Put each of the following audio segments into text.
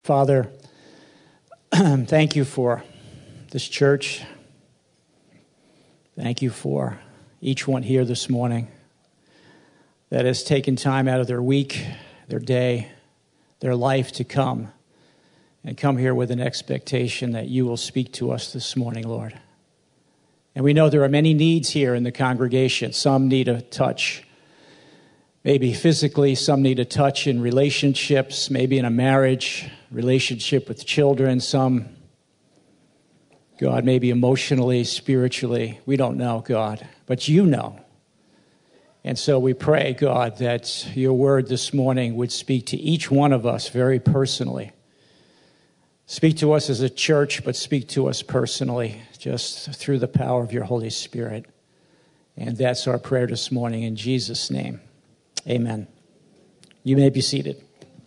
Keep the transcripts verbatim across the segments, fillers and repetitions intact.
Father, thank you for this church. Thank you for each one here this morning that has taken time out of their week, their day, their life to come and come here with an expectation that you will speak to us this morning, Lord. And we know there are many needs here in the congregation. Some need a touch, maybe physically. Some need a touch in relationships, maybe in a marriage, relationship with children. Some, God, maybe emotionally, spiritually. We don't know, God, but you know. And so we pray, God, that your word this morning would speak to each one of us very personally. Speak to us as a church, but speak to us personally, just through the power of your Holy Spirit. And that's our prayer this morning in Jesus' name. Amen. You may be seated.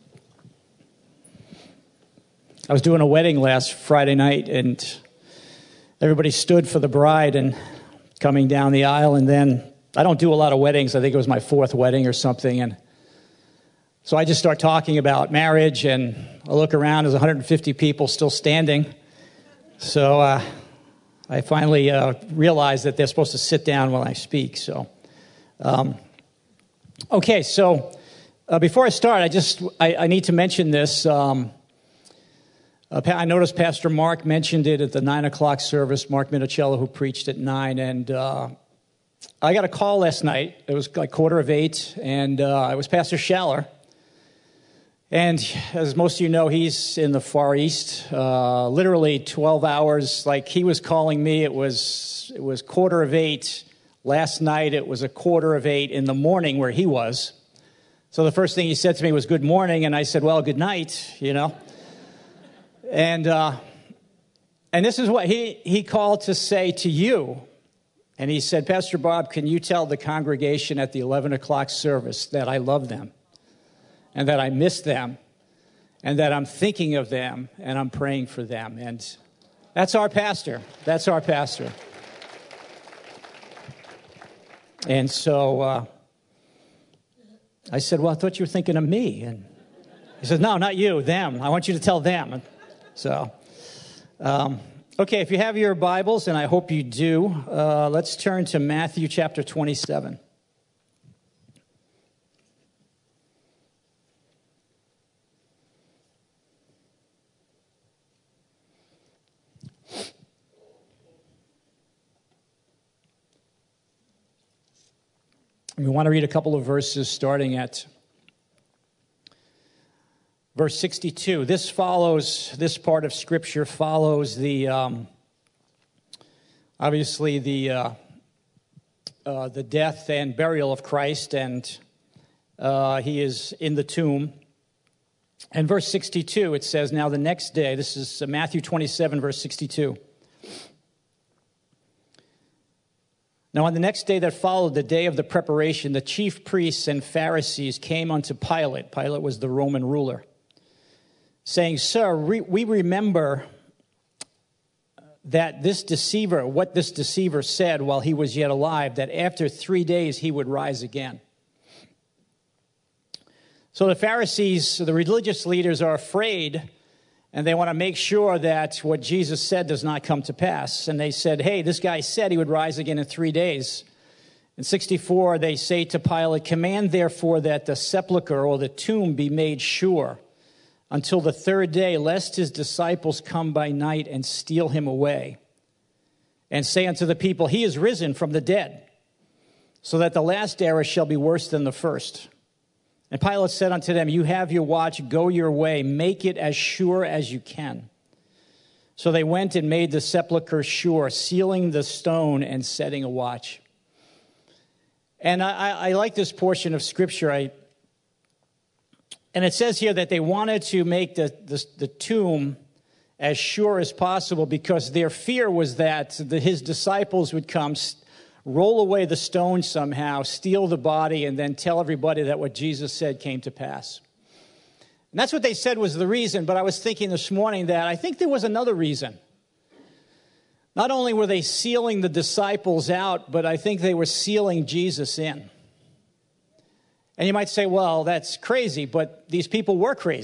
I was doing a wedding last Friday night, and everybody stood for the bride and coming down the aisle, and then I don't do a lot of weddings. I think it was my fourth wedding or something, and so I just start talking about marriage, and I look around, there's one hundred fifty people still standing. So uh, I finally uh, realized that they're supposed to sit down while I speak. So, um, okay, so uh, before I start, I just I, I need to mention this. Um, uh, I noticed Pastor Mark mentioned it at the nine o'clock service. Mark Minicello, who preached at nine, and uh, I got a call last night. It was like quarter of eight, and uh, it was Pastor Schaller. And as most of you know, he's in the Far East, uh, literally twelve hours. Like he was calling me, it was it was quarter of eight. Last night, it was a quarter of eight in the morning where he was. So the first thing he said to me was, good morning. And I said, well, good night, you know. And uh, and this is what he, he called to say to you. And he said, Pastor Bob, can you tell the congregation at the eleven o'clock service that I love them? And that I miss them, and that I'm thinking of them, and I'm praying for them. And that's our pastor. That's our pastor. And so uh, I said, well, I thought you were thinking of me. And he said, no, not you, them. I want you to tell them. So, um, okay, if you have your Bibles, and I hope you do, uh, let's turn to Matthew chapter twenty-seven. We want to read a couple of verses starting at verse sixty-two. This follows, this part of Scripture follows the, um, obviously the uh, uh, the death and burial of Christ, and uh, he is in the tomb. And verse sixty-two, it says, now the next day, this is Matthew twenty-seven, verse sixty-two. Now on the next day that followed, the day of the preparation, the chief priests and Pharisees came unto Pilate. Pilate was the Roman ruler, saying, Sir, we remember that this deceiver, what this deceiver said while he was yet alive, that after three days he would rise again. So the Pharisees, the religious leaders, are afraid, and they want to make sure that what Jesus said does not come to pass. And they said, hey, this guy said he would rise again in three days. In sixty-four, they say to Pilate, command therefore that the sepulchre or the tomb be made sure until the third day, lest his disciples come by night and steal him away. And say unto the people, he is risen from the dead, so that the last era shall be worse than the first. And Pilate said unto them, you have your watch, go your way, make it as sure as you can. So they went and made the sepulchre sure, sealing the stone and setting a watch. And I, I like this portion of Scripture. I, and it says here that they wanted to make the, the, the tomb as sure as possible because their fear was that the, his disciples would come, roll away the stone somehow, steal the body, and then tell everybody that what Jesus said came to pass. And that's what they said was the reason, but I was thinking this morning that I think there was another reason. Not only were they sealing the disciples out, but I think they were sealing Jesus in. And you might say, well, that's crazy, but these people were crazy.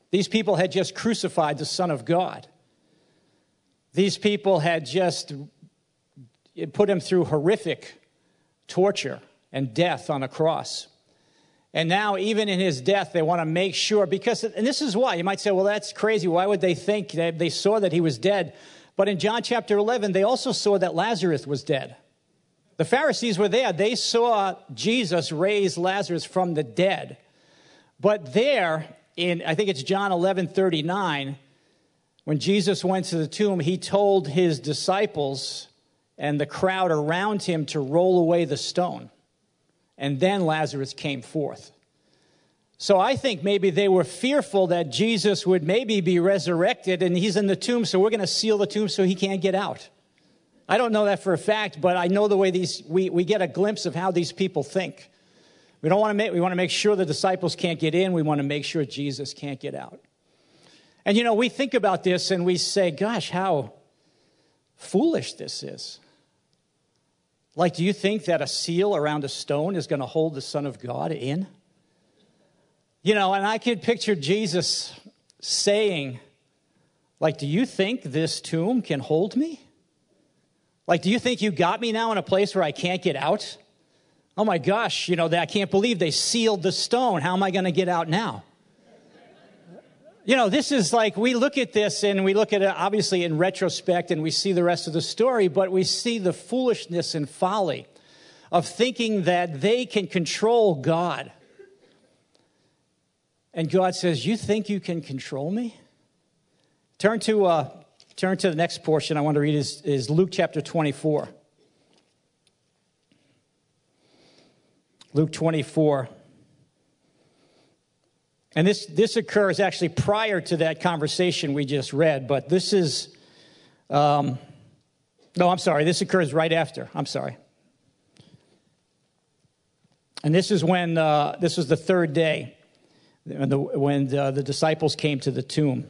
These people had just crucified the Son of God. These people had just put him through horrific torture and death on a cross. And now, even in his death, they want to make sure, because, and this is why, you might say, well, that's crazy. Why would they think that they saw that he was dead? But in John chapter eleven, they also saw that Lazarus was dead. The Pharisees were there. They saw Jesus raise Lazarus from the dead. But there, in, I think it's John eleven thirty-nine, when Jesus went to the tomb, he told his disciples and the crowd around him to roll away the stone. And then Lazarus came forth. So I think maybe they were fearful that Jesus would maybe be resurrected and he's in the tomb, so we're going to seal the tomb so he can't get out. I don't know that for a fact, but I know the way these we, we get a glimpse of how these people think. We don't want to make we want to make sure the disciples can't get in. We want to make sure Jesus can't get out. And you know, we think about this and we say, gosh, how foolish this is. Like, do you think that a seal around a stone is going to hold the Son of God in? You know, and I could picture Jesus saying, like, do you think this tomb can hold me? Like, do you think you got me now in a place where I can't get out? Oh my gosh, you know, I can't believe they sealed the stone. How am I going to get out now? You know, this is like, we look at this and we look at it obviously in retrospect and we see the rest of the story, but we see the foolishness and folly of thinking that they can control God. And God says, you think you can control me? Turn to uh, turn to the next portion I want to read is, is Luke chapter twenty-four. Luke twenty-four. And this, this occurs actually prior to that conversation we just read, but this is, um, no, I'm sorry, this occurs right after. I'm sorry. And this is when, uh, this was the third day, when the, when the, the disciples came to the tomb.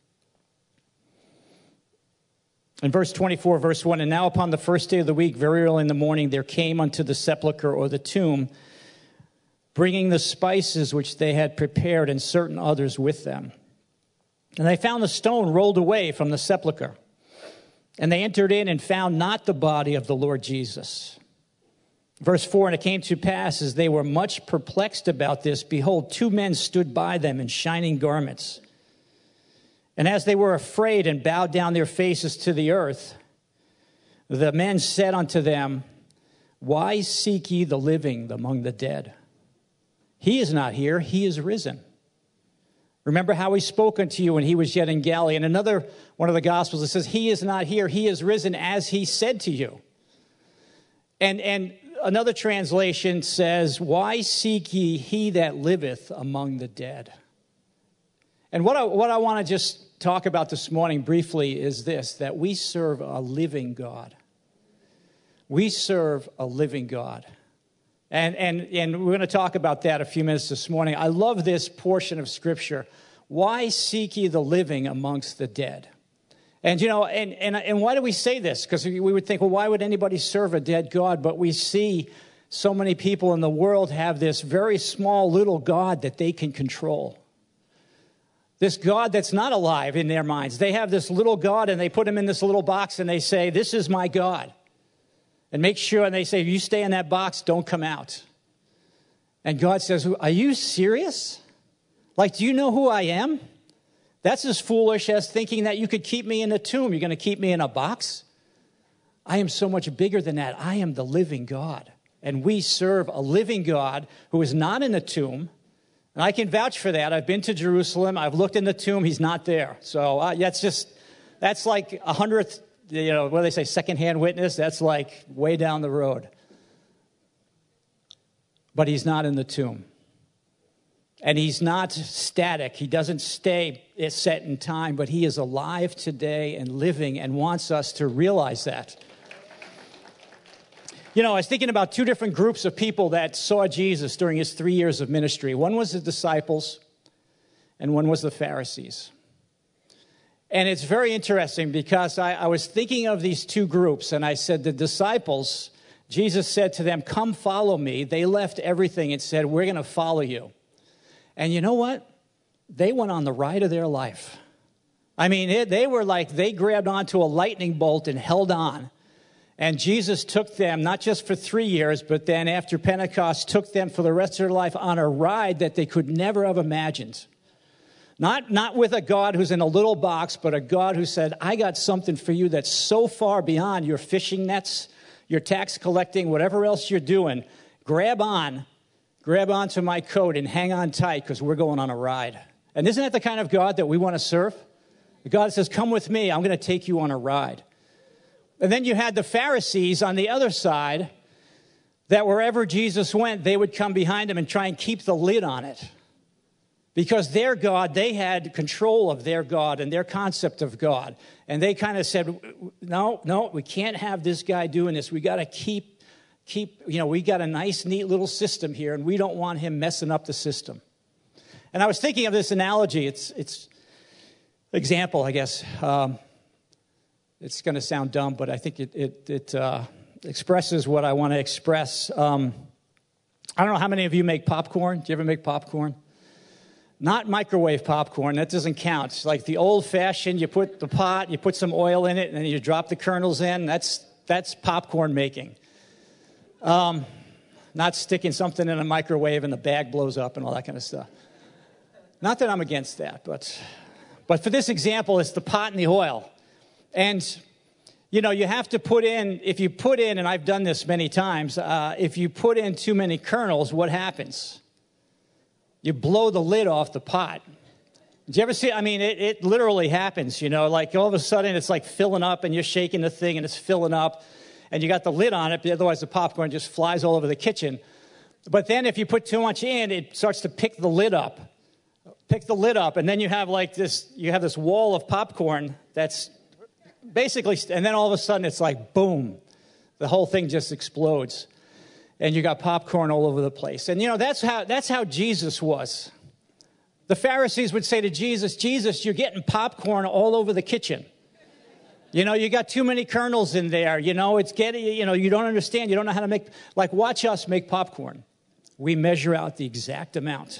In verse twenty-four, verse one, and now upon the first day of the week, very early in the morning, there came unto the sepulchre or the tomb, bringing the spices which they had prepared and certain others with them. And they found the stone rolled away from the sepulchre. And they entered in and found not the body of the Lord Jesus. Verse four, and it came to pass as they were much perplexed about this, behold, two men stood by them in shining garments. And as they were afraid and bowed down their faces to the earth, the men said unto them, why seek ye the living among the dead? He is not here, he is risen. Remember how he spoke unto you when he was yet in Galilee. And another one of the Gospels, it says, he is not here, he is risen as he said to you. And, and another translation says, why seek ye he that liveth among the dead? And what I, what I want to just talk about this morning briefly is this, that we serve a living God. We serve a living God. And, and, and we're going to talk about that a few minutes this morning. I love this portion of Scripture. Why seek ye the living amongst the dead? And, you know, and, and, and why do we say this? Because we would think, well, why would anybody serve a dead God? But we see so many people in the world have this very small little God that they can control. This God that's not alive in their minds. They have this little God and they put him in this little box and they say, this is my God. And make sure, and they say, if you stay in that box, don't come out. And God says, are you serious? Like, do you know who I am? That's as foolish as thinking that you could keep me in a tomb. You're going to keep me in a box? I am so much bigger than that. I am the living God. And we serve a living God who is not in a tomb. And I can vouch for that. I've been to Jerusalem. I've looked in the tomb. He's not there. So uh, that's just, that's like a hundredth, you know, what do they say, secondhand witness? That's like way down the road. But he's not in the tomb. And he's not static. He doesn't stay set in time, but he is alive today and living and wants us to realize that. You know, I was thinking about two different groups of people that saw Jesus during his three years of ministry. One was the disciples, and one was the Pharisees. And it's very interesting because I, I was thinking of these two groups, and I said, the disciples, Jesus said to them, come follow me. They left everything and said, we're going to follow you. And you know what? they went on the ride of their life. I mean, it, they were like, they grabbed onto a lightning bolt and held on. And Jesus took them, not just for three years, but then after Pentecost, took them for the rest of their life on a ride that they could never have imagined. Not, not with a God who's in a little box, but a God who said, I got something for you that's so far beyond your fishing nets, your tax collecting, whatever else you're doing. Grab on, grab onto my coat and hang on tight because we're going on a ride. And isn't that the kind of God that we want to serve? The God says, come with me, I'm going to take you on a ride. And then you had the Pharisees on the other side that wherever Jesus went, they would come behind him and try and keep the lid on it. Because their God, they had control of their God and their concept of God. And they kind of said, no, no, we can't have this guy doing this. We got to keep, keep, you know, we got a nice, neat little system here, and we don't want him messing up the system. And I was thinking of this analogy. It's, it's example, I guess. Um, It's going to sound dumb, but I think it it, it uh, expresses what I want to express. Um, I don't know how many of you make popcorn. Do you ever make popcorn? Not microwave popcorn. That doesn't count. It's like the old-fashioned, you put the pot, you put some oil in it, and then you drop the kernels in. That's that's popcorn making. Um, not sticking something in a microwave and the bag blows up and all that kind of stuff. Not that I'm against that, but but for this example, it's the pot and the oil. And, you know, you have to put in, if you put in, and I've done this many times, uh, if you put in too many kernels, what happens? You blow the lid off the pot. Did you ever see, I mean, it, it literally happens, you know, like all of a sudden it's like filling up and you're shaking the thing and it's filling up and you got the lid on it, but otherwise the popcorn just flies all over the kitchen. But then if you put too much in, it starts to pick the lid up. Pick the lid up, and then you have like this, you have this wall of popcorn that's basically, and then all of a sudden it's like, boom, the whole thing just explodes. And you got popcorn all over the place. And, you know, that's how that's how Jesus was. The Pharisees would say to Jesus, Jesus, you're getting popcorn all over the kitchen. You know, you got too many kernels in there. You know, it's getting, you know, you don't understand. You don't know how to make, like, watch us make popcorn. We measure out the exact amount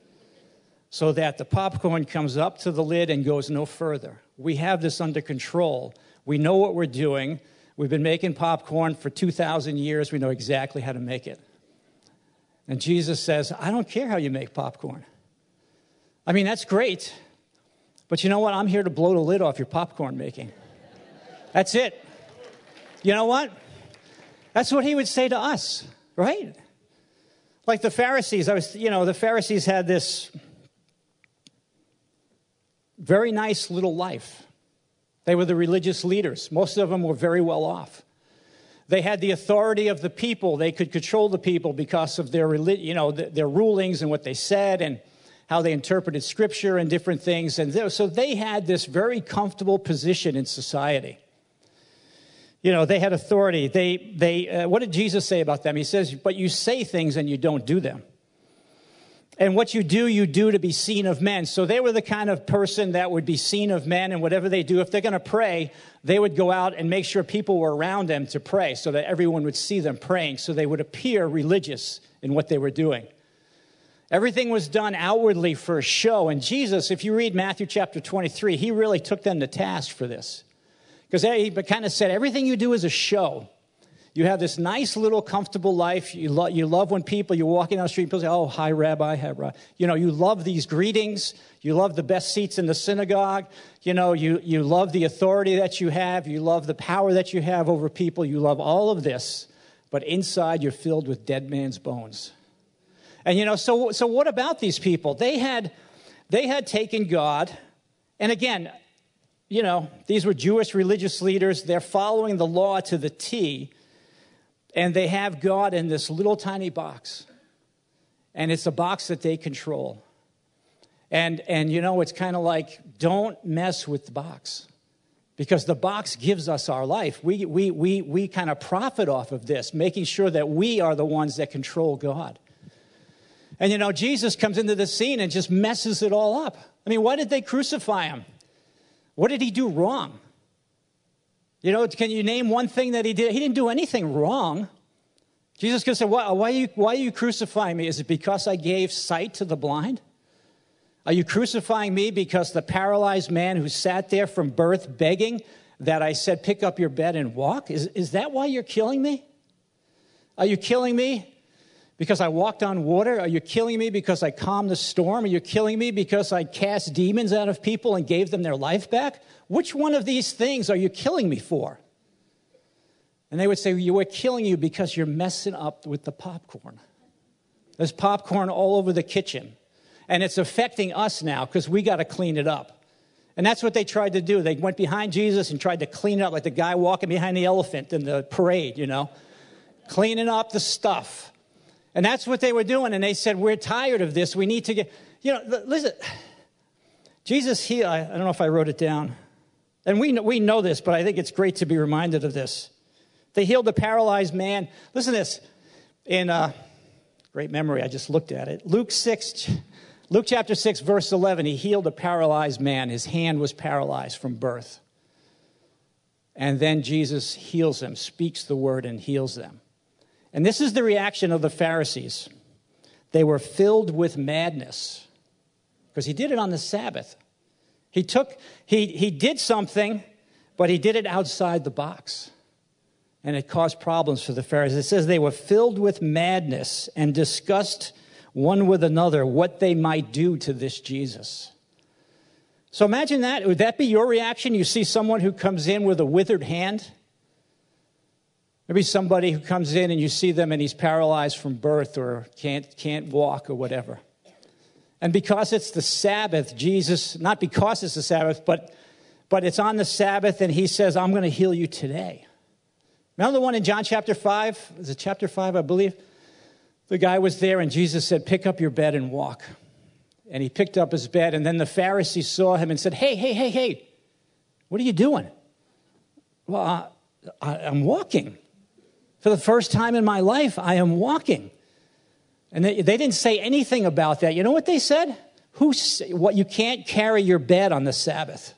so that the popcorn comes up to the lid and goes no further. We have this under control. We know what we're doing. We've been making popcorn for two thousand years. We know exactly how to make it. And Jesus says, I don't care how you make popcorn. I mean, that's great. But you know what? I'm here to blow the lid off your popcorn making. That's it. You know what? That's what he would say to us, right? Like the Pharisees. I was, you know, the Pharisees had this very nice little life. They were the religious leaders. Most of them were very well off. They had the authority of the people. They could control the people because of their, you know, their rulings and what they said and how they interpreted Scripture and different things. And so they had this very comfortable position in society. You know, they had authority. They, they. Uh, what did Jesus say about them? He says, but you say things and you don't do them. And what you do, you do to be seen of men. So they were the kind of person that would be seen of men, and whatever they do, if they're going to pray, they would go out and make sure people were around them to pray so that everyone would see them praying, so they would appear religious in what they were doing. Everything was done outwardly for a show. And Jesus, if you read Matthew chapter twenty-three, he really took them to task for this. Because he kind of said, everything you do is a show. You have this nice little comfortable life. You, lo- you love when people, you're walking down the street, people say, oh, hi, Rabbi, hi, Rabbi. You know, you love these greetings. You love the best seats in the synagogue. You know, you, you love the authority that you have. You love the power that you have over people. You love all of this. But inside, you're filled with dead man's bones. And, you know, so so what about these people? They had they had taken God, and again, you know, these were Jewish religious leaders. They're following the law to the T. And they have God in this little tiny box. And it's a box that they control. And, and you know, it's kind of like, don't mess with the box. Because the box gives us our life. We, we, we, we kind of profit off of this, making sure that we are the ones that control God. And, you know, Jesus comes into the scene and just messes it all up. I mean, why did they crucify him? What did he do wrong? You know, can you name one thing that he did? He didn't do anything wrong. Jesus could say, why, why, are you, why are you crucifying me? Is it because I gave sight to the blind? Are you crucifying me because the paralyzed man who sat there from birth begging that I said, pick up your bed and walk? Is, is that why you're killing me? Are you killing me because I walked on water? Are you killing me because I calmed the storm? Are you killing me because I cast demons out of people and gave them their life back? Which one of these things are you killing me for? And they would say, we're killing you because you're messing up with the popcorn. There's popcorn all over the kitchen. And it's affecting us now because we got to clean it up. And that's what they tried to do. They went behind Jesus and tried to clean it up like the guy walking behind the elephant in the parade, you know, cleaning up the stuff. And that's what they were doing. And they said, we're tired of this. We need to get, you know, listen, Jesus healed, I don't know if I wrote it down. And we know, we know this, but I think it's great to be reminded of this. They healed the paralyzed man. Listen to this. In uh, great memory, I just looked at it. Luke six, Luke chapter six, verse eleven, he healed a paralyzed man. His hand was paralyzed from birth. And then Jesus heals him, speaks the word, and heals them. And this is the reaction of the Pharisees. They were filled with madness because he did it on the Sabbath. He took, he, he did something, but he did it outside the box. And it caused problems for the Pharisees. It says they were filled with madness and discussed one with another what they might do to this Jesus. So imagine that. Would that be your reaction? You see someone who comes in with a withered hand? Maybe somebody who comes in and you see them and he's paralyzed from birth or can't, can't walk or whatever. And because it's the Sabbath, Jesus, not because it's the Sabbath, but, but it's on the Sabbath and he says, I'm going to heal you today. Remember the one in John chapter five? Is it chapter five, I believe? The guy was there and Jesus said, pick up your bed and walk. And he picked up his bed and then the Pharisees saw him and said, hey, hey, hey, hey, what are you doing? Well, uh, I, I'm walking. For the first time in my life, I am walking. And they, they didn't say anything about that. You know what they said? Who, what, you can't carry your bed on the Sabbath.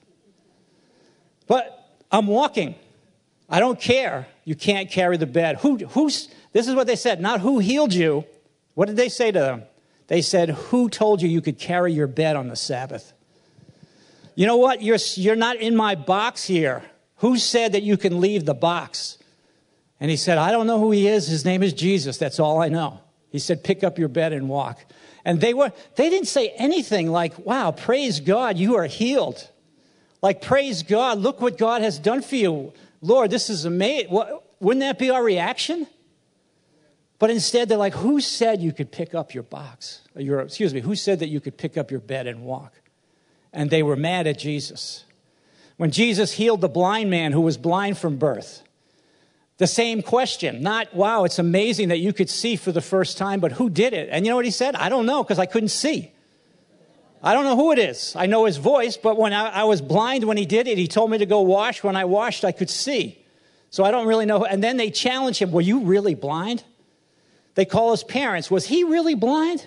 But I'm walking. I don't care. You can't carry the bed. Who, who's, this is what they said, not who healed you. What did they say to them? They said, who told you you could carry your bed on the Sabbath? You know what? You're, you're not in my box here. Who said that you can leave the box? And he said, I don't know who he is. His name is Jesus. That's all I know. He said, pick up your bed and walk. And they were, they didn't say anything like, wow, praise God, you are healed. Like, praise God, look what God has done for you. Lord, this is amazing. Wouldn't that be our reaction? But instead, they're like, who said you could pick up your box? Or your, excuse me, who said that you could pick up your bed and walk? And they were mad at Jesus. When Jesus healed the blind man who was blind from birth, the same question, not, wow, it's amazing that you could see for the first time, but who did it? And you know what he said? I don't know, because I couldn't see. I don't know who it is. I know his voice, but when I, I was blind when he did it, he told me to go wash. When I washed, I could see. So I don't really know. And then they challenge him, were you really blind? They call his parents, was he really blind?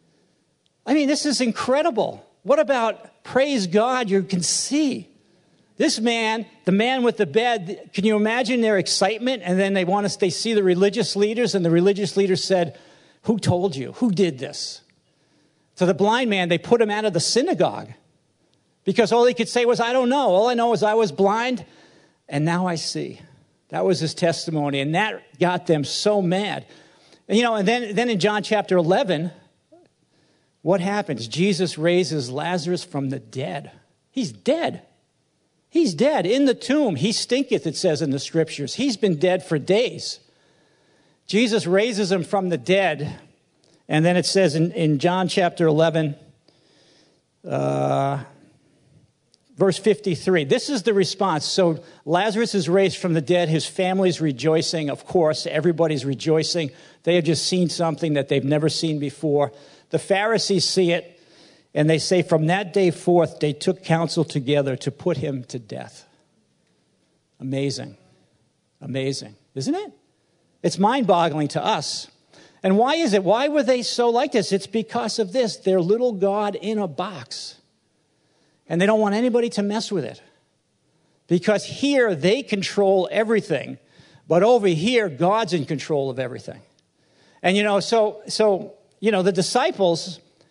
I mean, this is incredible. What about, praise God, you can see? This man, the man with the bed, can you imagine their excitement? And then they want us, they see the religious leaders, and the religious leaders said, who told you? Who did this? To the blind man, they put him out of the synagogue because all he could say was, I don't know. All I know is I was blind, and now I see. That was his testimony, and that got them so mad. And, you know, and then, then in John chapter eleven, what happens? Jesus raises Lazarus from the dead. He's dead. He's dead in the tomb. He stinketh, it says in the scriptures. He's been dead for days. Jesus raises him from the dead. And then it says in, in John chapter eleven, uh, verse fifty-three, this is the response. So Lazarus is raised from the dead. His family's rejoicing. Of course, everybody's rejoicing. They have just seen something that they've never seen before. The Pharisees see it. And they say, from that day forth, they took counsel together to put him to death. Amazing. Amazing. Isn't it? It's mind-boggling to us. And why is it? Why were they so like this? It's because of this. They're little God in a box. And they don't want anybody to mess with it. Because here, they control everything. But over here, God's in control of everything. And, you know, so, so you know, the disciples,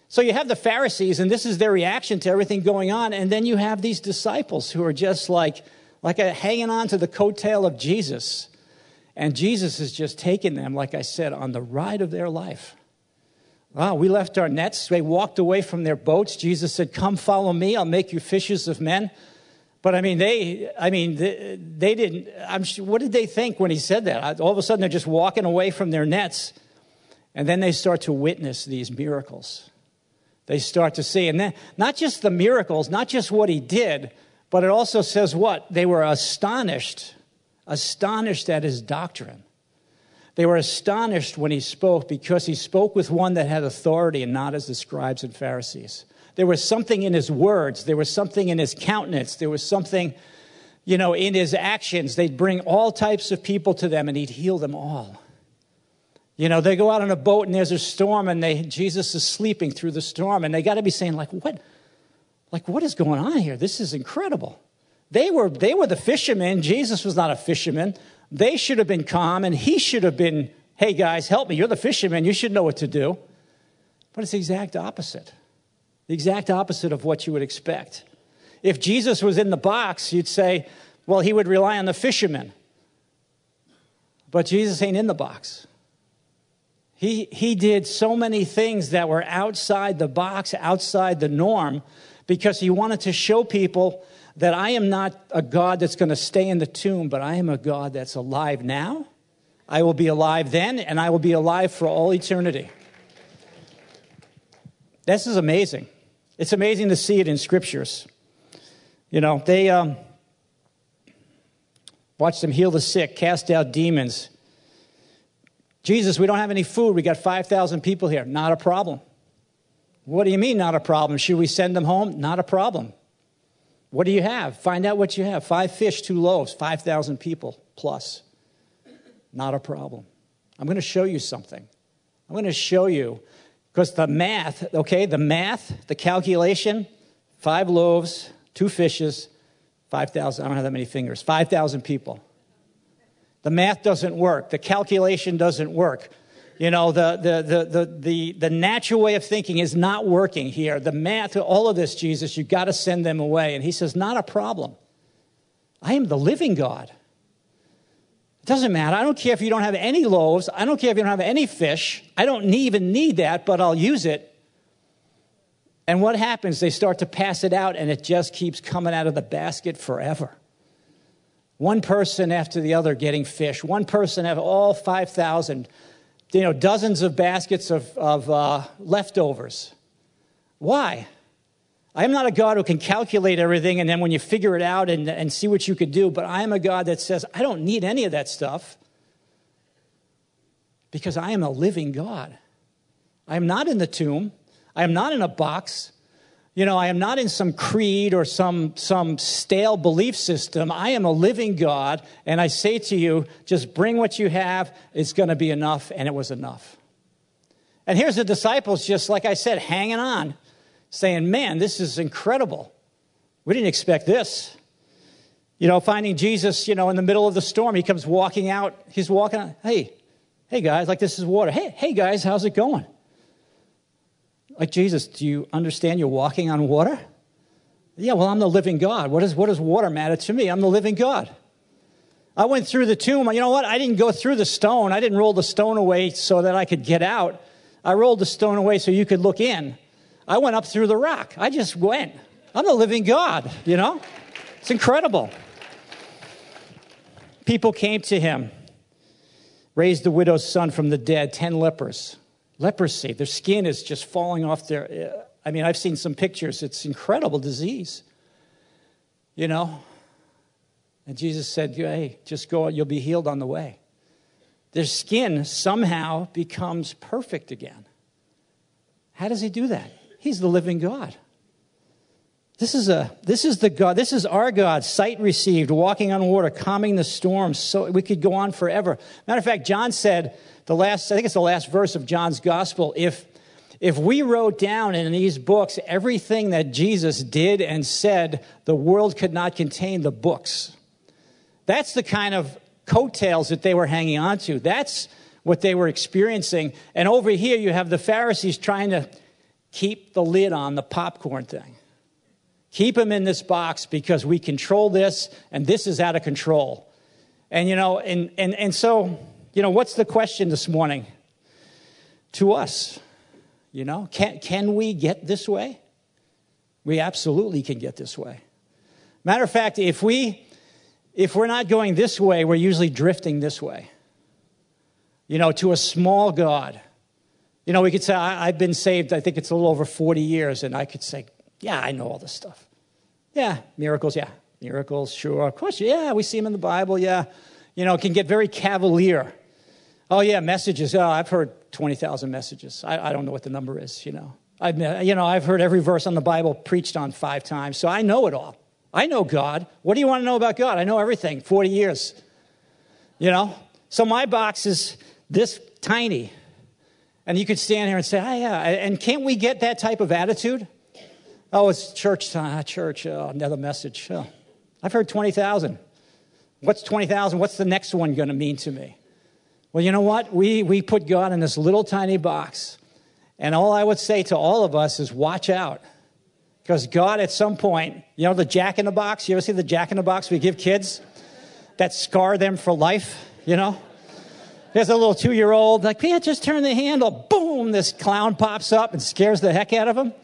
So you have the Pharisees, and this is their reaction to everything going on. And then you have these disciples who are just like, like a, hanging on to the coattail of Jesus. And Jesus is just taking them, like I said, on the ride of their life. Wow, we left our nets. They walked away from their boats. Jesus said, come follow me. I'll make you fishers of men. But I mean, they, I mean, they, they didn't, I'm sure, what did they think when he said that? All of a sudden, they're just walking away from their nets. And then they start to witness these miracles. They start to see, and then not just the miracles, not just what he did, but it also says what? They were astonished, astonished at his doctrine. They were astonished when he spoke because he spoke with one that had authority and not as the scribes and Pharisees. There was something in his words. There was something in his countenance. There was something, you know, in his actions. They'd bring all types of people to them and he'd heal them all. You know, they go out on a boat and there's a storm and they Jesus is sleeping through the storm and they got to be saying like, what, like what is going on here? This is incredible. They were they were the fishermen. Jesus was not a fisherman. They should have been calm and he should have been, hey guys, help me. You're the fishermen. You should know what to do. But it's the exact opposite. The exact opposite of what you would expect. If Jesus was in the box, you'd say, well, he would rely on the fishermen. But Jesus ain't in the box. He, he did so many things that were outside the box, outside the norm, because he wanted to show people that I am not a God that's going to stay in the tomb, but I am a God that's alive now. I will be alive then, and I will be alive for all eternity. This is amazing. It's amazing to see it in scriptures. You know, they um, watched them heal the sick, cast out demons. Jesus, we don't have any food. We got five thousand people here. Not a problem. What do you mean not a problem? Should we send them home? Not a problem. What do you have? Find out what you have. Five fish, two loaves, five thousand people plus. Not a problem. I'm going to show you something. I'm going to show you, because the math, okay, the math, the calculation, five loaves, two fishes, five thousand, I don't have that many fingers, five thousand people. The math doesn't work. The calculation doesn't work. You know, the, the, the, the, the, the natural way of thinking is not working here. The math, all of this, Jesus, you've got to send them away. And he says, not a problem. I am the living God. It doesn't matter. I don't care if you don't have any loaves. I don't care if you don't have any fish. I don't even need that, but I'll use it. And what happens? They start to pass it out, and it just keeps coming out of the basket forever. One person after the other getting fish. One person after all five thousand. You know, dozens of baskets of, of uh, leftovers. Why? I am not a God who can calculate everything and then when you figure it out and, and see what you could do, but I am a God that says, I don't need any of that stuff because I am a living God. I am not in the tomb. I am not in a box. You know, I am not in some creed or some, some stale belief system. I am a living God, and I say to you, just bring what you have. It's going to be enough, and it was enough. And here's the disciples, just like I said, hanging on, saying, man, this is incredible. We didn't expect this. You know, finding Jesus, you know, in the middle of the storm, he comes walking out. He's walking out. Hey, hey, guys, like this is water. Hey, hey, guys, how's it going? Like, Jesus, do you understand you're walking on water? Yeah, well, I'm the living God. What, is, what does water matter to me? I'm the living God. I went through the tomb. You know what? I didn't go through the stone. I didn't roll the stone away so that I could get out. I rolled the stone away so you could look in. I went up through the rock. I just went. I'm the living God, you know? It's incredible. People came to him, raised the widow's son from the dead, ten lepers. Leprosy, their skin is just falling off their, I mean, I've seen some pictures. It's incredible disease, you know. And Jesus said, hey, just go, you'll be healed on the way. Their skin somehow becomes perfect again. How does he do that? He's the living God. This is a, this is the God, this is our God, sight received, walking on water, calming the storms. So we could go on forever. Matter of fact, John said, the last, I think it's the last verse of John's gospel, if, if we wrote down in these books everything that Jesus did and said, the world could not contain the books. That's the kind of coattails that they were hanging on to. That's what they were experiencing. And over here you have the Pharisees trying to keep the lid on the popcorn thing. Keep him in this box because we control this, and this is out of control. And, you know, and, and, and so, you know, what's the question this morning to us? You know, can, can we get this way? We absolutely can get this way. Matter of fact, if, we, if we're not going this way, we're usually drifting this way. You know, to a small God. You know, we could say, I, I've been saved, I think it's a little over forty years, and I could say, yeah, I know all this stuff. Yeah, miracles, yeah. Miracles, sure. Of course, yeah, we see them in the Bible, yeah. You know, it can get very cavalier. Oh, yeah, messages. Oh, I've heard twenty thousand messages. I, I don't know what the number is, you know. I've, you know, I've heard every verse on the Bible preached on five times, so I know it all. I know God. What do you want to know about God? I know everything, forty years. You know? So my box is this tiny. And you could stand here and say, oh, yeah. And can't we get that type of attitude? Oh, it's church time, church, oh, another message. Oh, I've heard twenty thousand. What's twenty thousand? What's the next one going to mean to me? Well, you know what? We we put God in this little tiny box. And all I would say to all of us is watch out. Because God at some point, you know the Jack in the Box? You ever see the Jack in the Box we give kids? That scar them for life, you know? There's a little two-year-old, like, yeah, just turn the handle. Boom, this clown pops up and scares the heck out of them.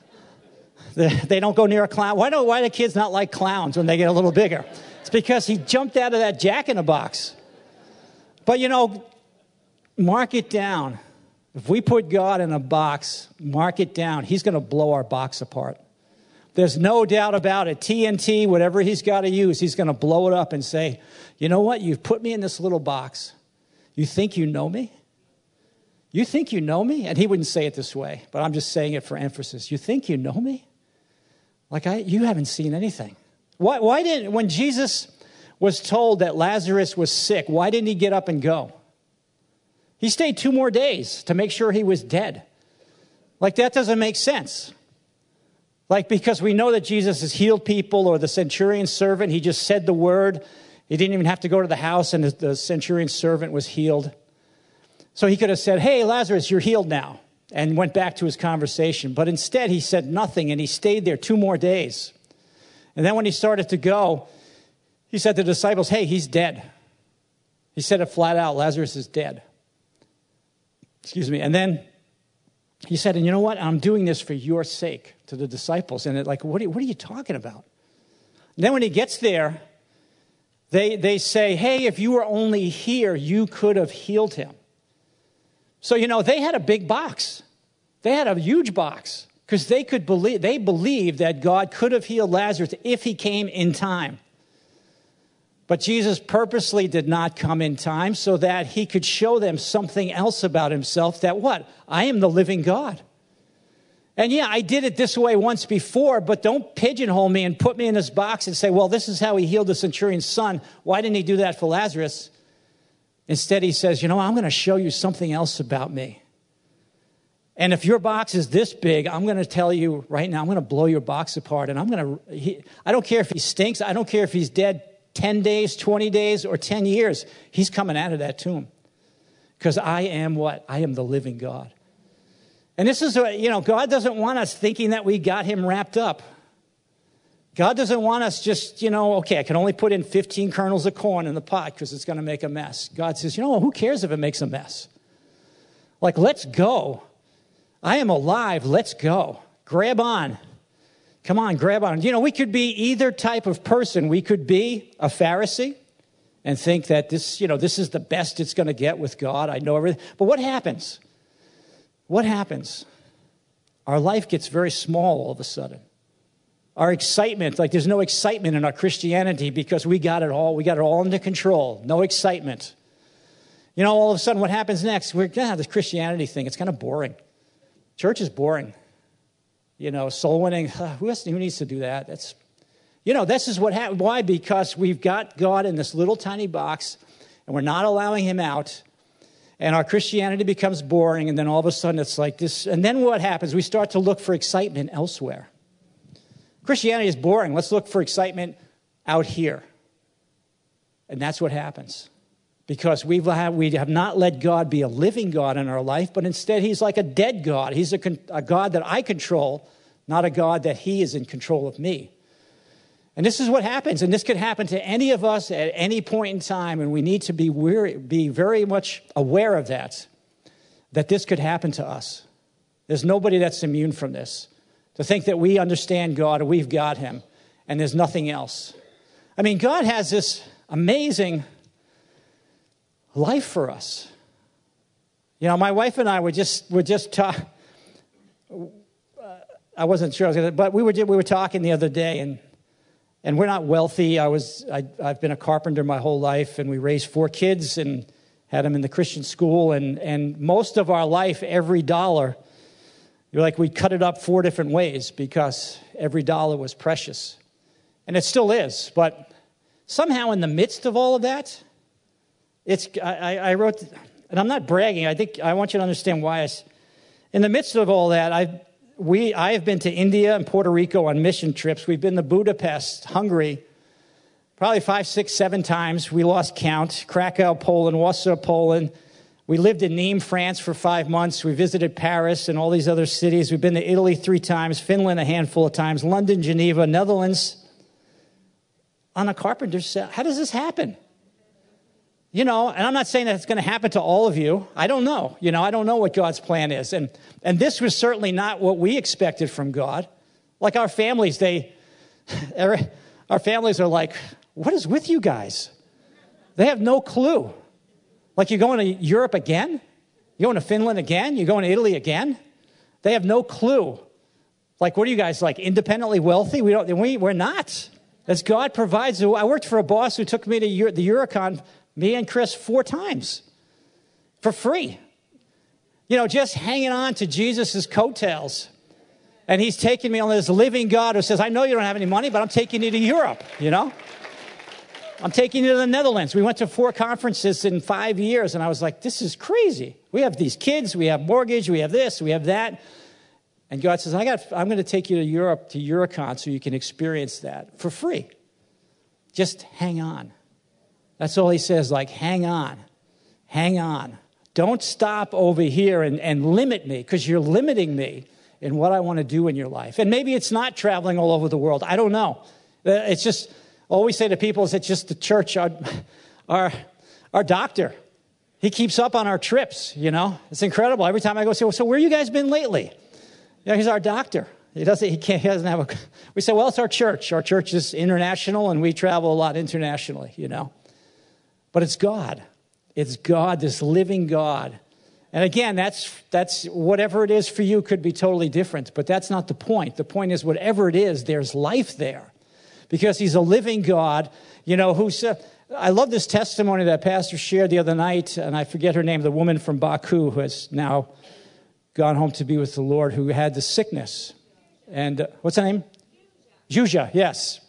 They don't go near a clown. Why do why do kids not like clowns when they get a little bigger? It's because he jumped out of that Jack in the Box. But, you know, mark it down. If we put God in a box, mark it down. He's going to blow our box apart. There's no doubt about it. T N T, whatever he's got to use, he's going to blow it up and say, you know what? You've put me in this little box. You think you know me? You think you know me? And he wouldn't say it this way, but I'm just saying it for emphasis. You think you know me? Like, I, you haven't seen anything. Why, why didn't, when Jesus was told that Lazarus was sick, why didn't he get up and go? He stayed two more days to make sure he was dead. Like, that doesn't make sense. Like, because we know that Jesus has healed people, or the centurion's servant, he just said the word. He didn't even have to go to the house, and the centurion's servant was healed. So he could have said, hey, Lazarus, you're healed now, and went back to his conversation. But instead, he said nothing, and he stayed there two more days. And then when he started to go, he said to the disciples, hey, he's dead. He said it flat out, Lazarus is dead. Excuse me. And then he said, and you know what? I'm doing this for your sake, to the disciples. And it like, what are, you, what are you talking about? And then when he gets there, they, they say, hey, if you were only here, you could have healed him. So, you know, they had a big box. They had a huge box because they could believe, they believed that God could have healed Lazarus if he came in time. But Jesus purposely did not come in time so that he could show them something else about himself, that what? I am the living God. And yeah, I did it this way once before, but don't pigeonhole me and put me in this box and say, well, this is how he healed the centurion's son. Why didn't he do that for Lazarus? Instead, he says, you know, I'm going to show you something else about me. And if your box is this big, I'm going to tell you right now, I'm going to blow your box apart. And I'm going to, he, I don't care if he stinks. I don't care if he's dead ten days, twenty days, or ten years. He's coming out of that tomb. Because I am what? I am the living God. And this is, you know, God doesn't want us thinking that we got him wrapped up. God doesn't want us just, you know, okay, I can only put in fifteen kernels of corn in the pot because it's going to make a mess. God says, you know, who cares if it makes a mess? Like, let's go. I am alive. Let's go. Grab on. Come on, grab on. You know, we could be either type of person. We could be a Pharisee and think that this, you know, this is the best it's going to get with God. I know everything. But what happens? What happens? Our life gets very small all of a sudden. Our excitement, like there's no excitement in our Christianity because we got it all. We got it all under control. No excitement. You know, all of a sudden what happens next? We're going to have this Christianity thing. It's kind of boring. Church is boring. You know, soul winning, uh, who, has, who needs to do that? That's, you know, this is what happened. Why? Because we've got God in this little tiny box and we're not allowing him out. And our Christianity becomes boring. And then all of a sudden it's like this. And then what happens? We start to look for excitement elsewhere. Christianity is boring. Let's look for excitement out here. And that's what happens. because we've have, we have not let God be a living God in our life, but instead he's like a dead God. He's a, a God that I control, not a God that he is in control of me. And this is what happens, and this could happen to any of us at any point in time, and we need to be, weary, be very much aware of that, that this could happen to us. There's nobody that's immune from this. To think that we understand God and we've got him, and there's nothing else. I mean, God has this amazing life for us. You know, my wife and I were just were just talking. I wasn't sure I was going to, but we were we were talking the other day, and and we're not wealthy. I was I, I've been a carpenter my whole life, and we raised four kids and had them in the Christian school, and and most of our life, every dollar, you're like we cut it up four different ways because every dollar was precious, and it still is. But somehow, in the midst of all of that, it's I, I wrote, and I'm not bragging. I think I want you to understand why. I, in the midst of all that, I. We, I have been to India and Puerto Rico on mission trips. We've been to Budapest, Hungary, probably five, six, seven times. We lost count. Krakow, Poland, Warsaw, Poland. We lived in Nîmes, France for five months. We visited Paris and all these other cities. We've been to Italy three times, Finland a handful of times, London, Geneva, Netherlands. On a carpenter's set. How does this happen? You know, and I'm not saying that it's going to happen to all of you. I don't know. You know, I don't know what God's plan is. And and this was certainly not what we expected from God. Like our families, they, our families are like, what is with you guys? They have no clue. Like you're going to Europe again? You're going to Finland again? You're going to Italy again? They have no clue. Like, what are you guys, like independently wealthy? We don't, we, we're not. As God provides. I worked for a boss who took me to Euro, the Eurocon, me and Chris, four times for free. You know, just hanging on to Jesus' coattails. And he's taking me on this living God who says, I know you don't have any money, but I'm taking you to Europe, you know. I'm taking you to the Netherlands. We went to four conferences in five years, and I was like, this is crazy. We have these kids, we have mortgage, we have this, we have that. And God says, I got, I'm going to take you to Europe, to Eurocon, so you can experience that for free. Just hang on. That's all he says, like, hang on, hang on. Don't stop over here and, and limit me, because you're limiting me in what I want to do in your life. And maybe it's not traveling all over the world. I don't know. It's just, all we say to people is it's just the church, our, our, our doctor. He keeps up on our trips, you know. It's incredible. Every time I go, say, well, so where you guys been lately? You know, he's our doctor. He doesn't, he can't, he doesn't have a, we say, well, it's our church. Our church is international, and we travel a lot internationally, you know. But it's God. It's God, this living God. And again, that's that's whatever it is for you could be totally different. But that's not the point. The point is whatever it is, there's life there. Because he's a living God, you know, who's... Uh, I love this testimony that Pastor shared the other night, and I forget her name, the woman from Baku who has now gone home to be with the Lord, who had the sickness. And uh, what's her name? Zhuzha, yes.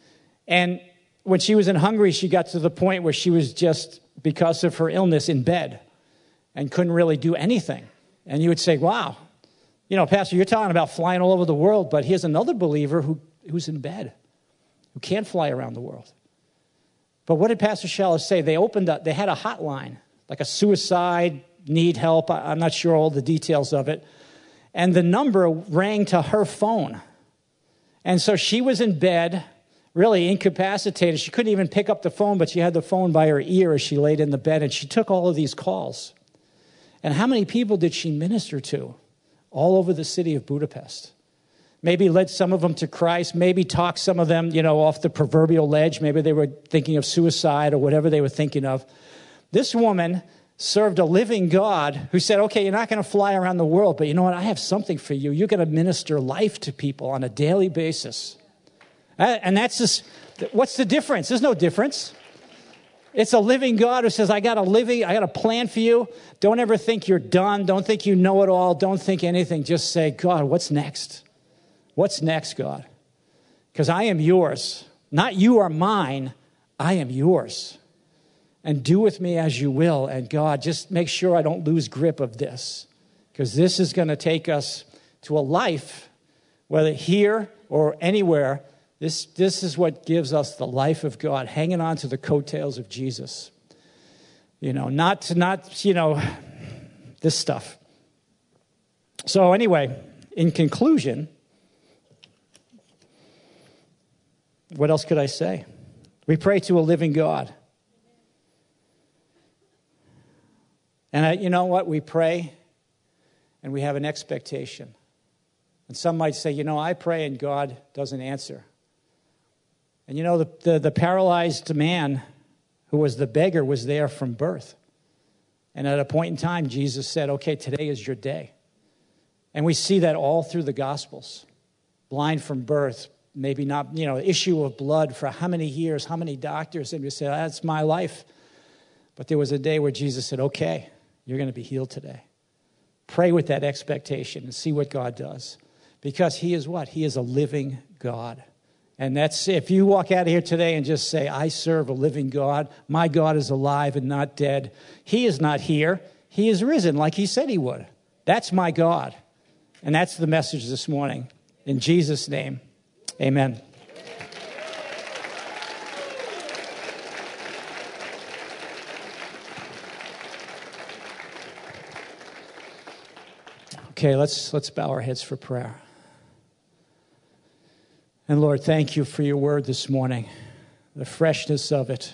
And when she was in Hungary, she got to the point where she was just, because of her illness, in bed and couldn't really do anything. And you would say, wow, you know, Pastor, you're talking about flying all over the world, but here's another believer who, who's in bed, who can't fly around the world. But what did Pastor Shallow say? They opened up, they had a hotline, like a suicide, need help. I, I'm not sure all the details of it. And the number rang to her phone. And so she was in bed, really incapacitated. She couldn't even pick up the phone, but she had the phone by her ear as she laid in the bed, and she took all of these calls. And how many people did she minister to all over the city of Budapest? Maybe led some of them to Christ, maybe talked some of them, you know, off the proverbial ledge. Maybe they were thinking of suicide or whatever they were thinking of. This woman served a living God who said, okay, you're not going to fly around the world, but you know what? I have something for you. You're going to minister life to people on a daily basis. And that's just, what's the difference? There's no difference. It's a living God who says, I got a living, I got a plan for you. Don't ever think you're done. Don't think you know it all. Don't think anything. Just say, God, what's next? What's next, God? Because I am yours. Not you are mine. I am yours. And do with me as you will. And God, just make sure I don't lose grip of this. Because this is going to take us to a life, whether here or anywhere. This, this is what gives us the life of God, hanging on to the coattails of Jesus. You know, not, not, you know, this stuff. So anyway, in conclusion, what else could I say? We pray to a living God. And I, you know what? We pray and we have an expectation. And some might say, you know, I pray and God doesn't answer. And you know, the, the, the paralyzed man who was the beggar was there from birth. And at a point in time, Jesus said, okay, today is your day. And we see that all through the Gospels. Blind from birth, maybe not, you know, issue of blood for how many years, how many doctors, and we say, that's my life. But there was a day where Jesus said, okay, you're going to be healed today. Pray with that expectation and see what God does. Because he is what? He is a living God. And that's, if you walk out of here today and just say, I serve a living God, my God is alive and not dead. He is not here. He is risen like he said he would. That's my God. And that's the message this morning. In Jesus' name, amen. Okay, let's let's bow our heads for prayer. And Lord, thank you for your word this morning, the freshness of it.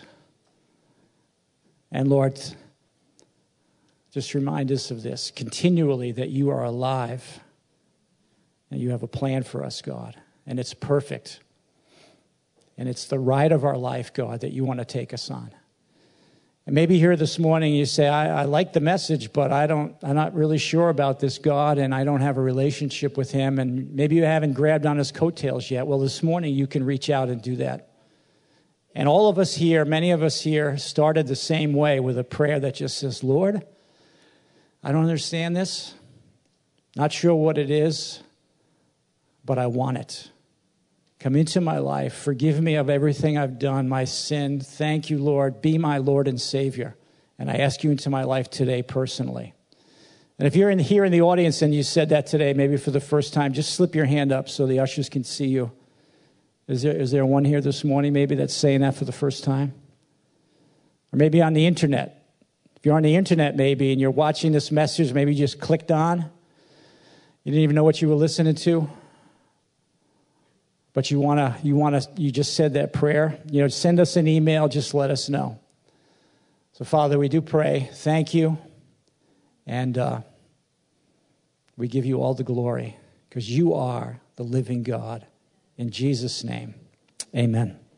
And Lord, just remind us of this continually, that you are alive and you have a plan for us, God. And it's perfect. And it's the ride of our life, God, that you want to take us on. And maybe here this morning you say, I, I like the message, but I don't, I'm not really sure about this God, and I don't have a relationship with him, and maybe you haven't grabbed on his coattails yet. Well, this morning you can reach out and do that. And all of us here, many of us here, started the same way with a prayer that just says, Lord, I don't understand this. Not sure what it is, but I want it. Come into my life. Forgive me of everything I've done, my sin. Thank you, Lord. Be my Lord and Savior. And I ask you into my life today personally. And if you're in here in the audience and you said that today, maybe for the first time, just slip your hand up so the ushers can see you. Is there, is there one here this morning maybe that's saying that for the first time? Or maybe on the internet. If you're on the internet maybe and you're watching this message, maybe you just clicked on. You didn't even know what you were listening to. But you want to, you want to, you just said that prayer. You know, send us an email. Just let us know. So, Father, we do pray. Thank you. And uh, we give you all the glory because you are the living God. In Jesus' name, amen.